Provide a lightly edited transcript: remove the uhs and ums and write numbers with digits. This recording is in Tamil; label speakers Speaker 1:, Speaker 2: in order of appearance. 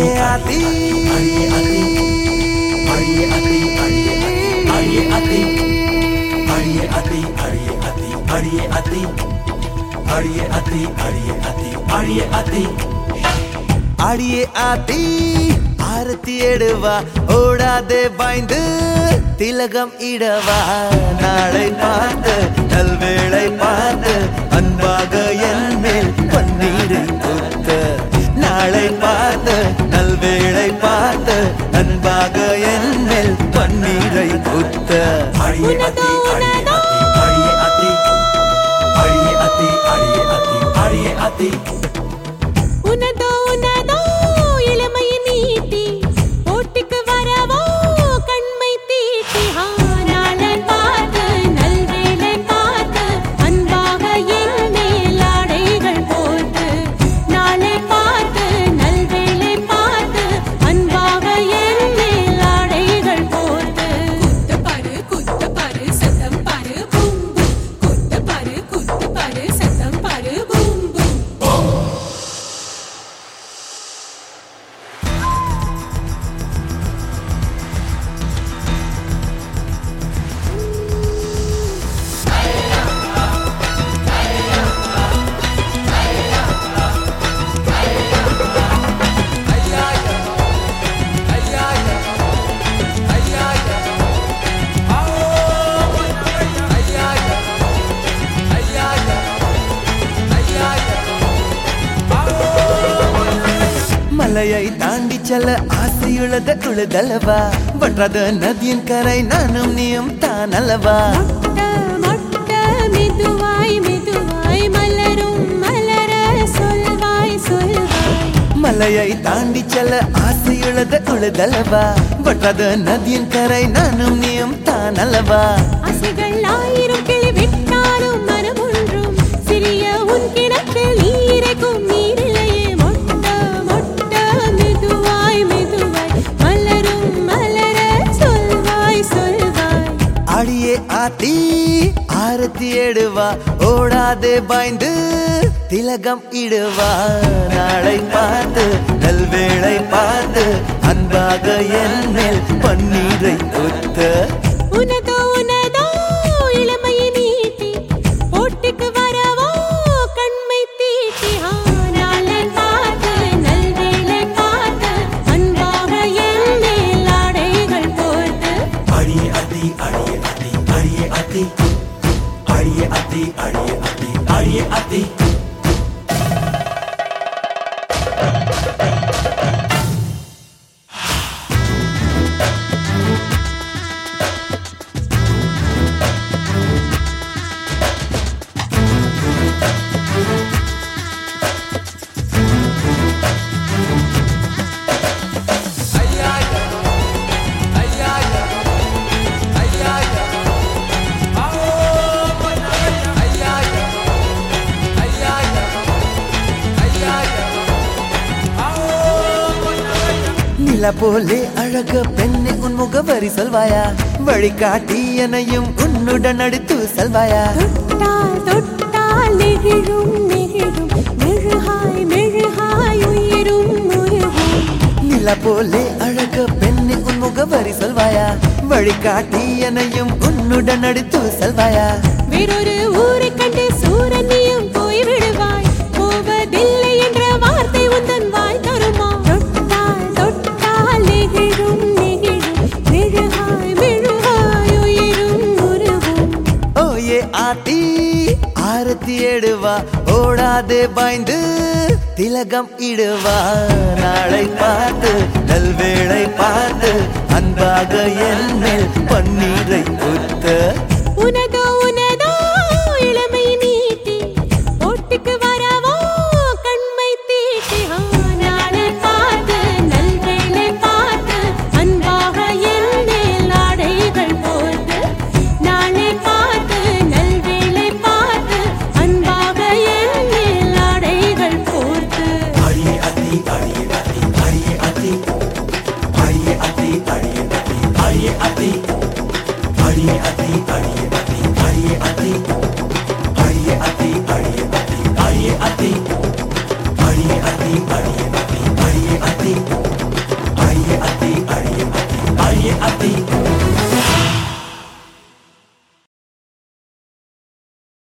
Speaker 1: अड़िए आती अड़िए आती अड़िए आती अड़िए आती अड़िए आती अड़िए आती अड़िए आती अड़िए आती अड़िए आती अड़िए आती अड़िए आती आरती एडवा ओडादे बाइंद तिलगम इडवा नाளை பார்த்து நல்வேளை பார்த்து அன்பாக என் மேல் பன்னீரை ஊத்த நாளை பார்த்து நல்வேளை பார்த்து அன்பாக என் மேல் பன்னீரை ஊத்த அடியே அத்தி அடியே அத்தி அடியே அத்தி அடியே அத்தி அடியே அத்தி
Speaker 2: உனதோ உனதோ இளமை நீட்டி போட்டிக்கு வரவோ கண்மை தீட்டி நாளன் பார்த்து நல்வேளை பார்த்து அன்பாக என் மேல் ஆடைகள் போட்டு நாளை பார்த்து நல்வேளை பார்த்து அன்பாக என் மேல் ஆடைகள் போட்டு குத்து பாரு சத்தம் பாரு பூம் பூம் குத்து பாரு சத்தம் பாரு பூம் பூம்
Speaker 1: மலையை தாண்டி செல்ல ஆசையுள்ளத உழுதலவா வற்றாத நதியின் கரை நானும் நீயும் தான் அல்லவா
Speaker 2: மொட்ட மெதுவாய் மெதுவாய் மலரும் மலர சொல்வாய் சொல்வாய்
Speaker 1: மலையை தாண்டி செல்ல ஆசையுள்ளத உழுதலவா வற்றாத நதியின் கரை நானும் நீயும் தான் அல்லவா
Speaker 2: ஆசைகள் ஆயிரம் கிளி விட்டாலும் மனம் ஒன்றும் சிறிய உன் கிணற்றில் நீரைக்கும் நீரிலையே மொட்ட மொட்ட மெதுவாய் மெதுவாய் மலரும் மலர சொல்வாய் சொல்வாய்
Speaker 1: அடியே ஆத்தி ஆரத்தி எடுவா ஓடாதே பாய்ந்து திலகம் இடுவா நாளை பார்த்து நல்வேளை பார்த்து அன்பாக என் மேல் பன்னீரை ஊத்த
Speaker 2: உனதோ உனதோ இளமை நீட்டி போட்டிக்கு வரவோ கண்மை தீட்டி நாளன் பார்த்து நல்வேளை பார்த்து அன்பாக என் மேல் ஆடைகள் போட்டு
Speaker 1: அடியே அத்தி அடியே அத்தி அடியே அத்தி அடியே அத்தி அடியே அத்தி அடியே அத்தி நில போலே அழக பெண்ணை உன் முகவரி சொல்வாயா வழிகாட்டி எனையும் உன்னுடன் அடுத்து செல்வாயா
Speaker 2: தொட்டால் தொட்டால் நெகிழும் நெகிழும் மெழுகாய் மெழுகாய் உயிரும் உருகும்
Speaker 1: நில போலே அழக பெண்ணை உன் முகவரி சொல்வாயா வழிகாட்டி எனையும் உன்னுடன் அடுத்து செல்வாயா
Speaker 2: வேறொரு ஊரை கண்டு சூரனியும் போய் விடுவாய் போவதில்லை என்ற வார்த்தை உந்தன் வாய் தருமா தொட்டால் தொட்டால் நெகிழும் நெகிழும் மெழுகாய் மெழுகாய் உயிரும் உருகும்
Speaker 1: ஓயே ஆத்தி ஆரத்தி எடுவா ஓடாதே பாய்ந்து திலகம் இடுவா நாளை பார்த்து நல்வேளை பார்த்து அன்பாக என் மேல் பன்னீரை ஊத்த
Speaker 2: உனதோ உனதோ இளமை நீட்டி போட்டிக்கு வரவோ கண்மை தீட்டி நாளன் பார்த்து நல்வேளை பார்த்து அன்பாக என் மேல் ஆடைகள் போட்டு நாளை பார்த்து நல்வேளை பார்த்து அன்பாக என் மேல் ஆடைகள் போட்டு
Speaker 1: அடியே அத்தி அடியே அத்தி அடியே அத்தி அடியே அத்தி அடியே அத்தி அடியே அத்தி அடியே அத்தி அடியே